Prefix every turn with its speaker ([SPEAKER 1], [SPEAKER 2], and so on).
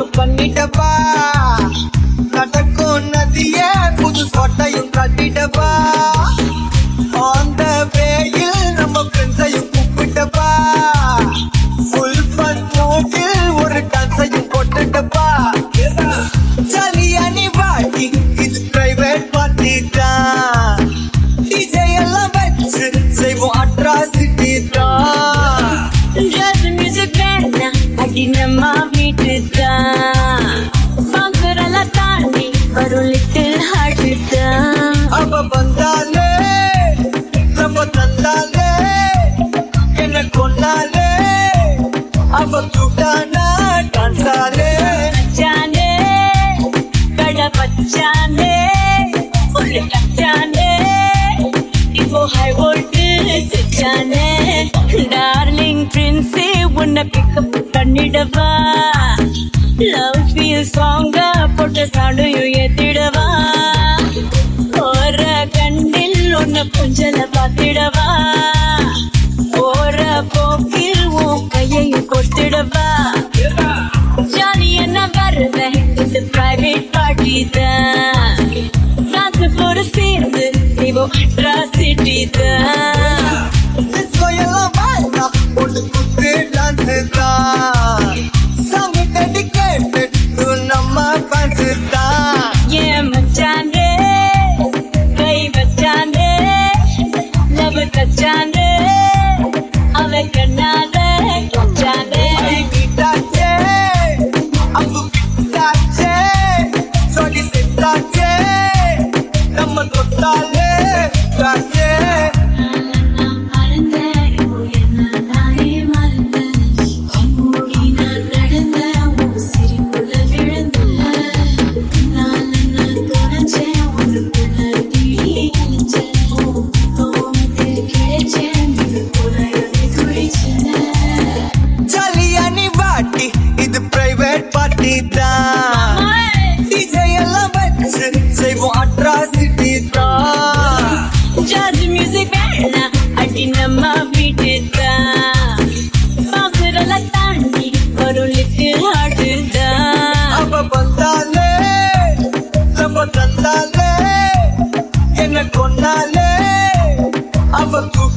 [SPEAKER 1] பண்ணிட்டப்பா நடக்கும் நதிய புது சொட்டையும் கட்டிட்டப்பா அந்த வேயில் நம்ம ஃப்ரெண்ட்ஸையும் கூப்பிட்டப்பா ஃபுல் ஃபன் மூடில் ஒரு டான்ஸையும் போட்டுட்டப்பா ஜாலியா நீ பாட்டி இது பிரைவேட் பார்ட்டி தான் டிஜே எல்லாம் வச்சு செய்வோம் அட்ராசிட்டி தான்
[SPEAKER 2] மியூசிக் வேணா அடி நம்ம வீட்டு தான் பாக்குறலாம் தாண்டி ஒரு லிட்டில் ஹார்ட் தான்
[SPEAKER 1] அவ வந்தாலே நம்ம தந்தாலே என்ன கொண்டாலே அவ கூட்டானா டான்ஸாலே
[SPEAKER 2] வச்சானே கடை வச்சானே ஒரு கச்சானே இப்போ ஹை வோல்ட்டு செச்சானே டார்லிங் பிரின்ஸே உன்னை பிக்கப் பண்ணிடவா லவ் ஃபீல் சாங்கா போட்ட சாடையும் ஏத்திடவா போற கண்ணில் உன்னை கொஞ்சல பார்த்திடவா போற போக்கில் உன் கையையும் கொடுத்திடவா ஜாலி என்ன வருவேன் இந்த பிரைவேட் பார்ட்டி தான் டான்ஸ் போட சேர்ந்து செய்வோம் அட்ராசிட்டி தான்
[SPEAKER 1] டிஸ்கோ எல்லாம் வாய்னா ஒன்று குத்து டான்ஸ் தான் சாங் டெடிகேட்டட் நம்ம ஃபேன்ஸ் தான்
[SPEAKER 2] ஏன் மச்சானே கை வச்சானே லவ் தச்சானே அவ கண்ணால கச்சானே
[SPEAKER 1] கிட்டாச்சே அப்பு கிட்டாச்சே சொல்லி செத்தாச்சே நம்ம தொட்டாலே காச்சே ஜாலியா நீ பாட்டி இது பிரைவேட் பார்ட்டி தான் டிஜே எல்லாம் வச்சு செய்வோம் அட்ராசிட்டி தான்
[SPEAKER 2] ஜாஸ் மியூசிக் வேணா அடி நம்ம வீட்டு தான் பாக்குறலாம் தாண்டி ஒரு லிட்டில் ஹார்ட் தான்
[SPEAKER 1] அவ வந்தாலே நம்ம தந்தாலே என்ன கொண்டாலே அவ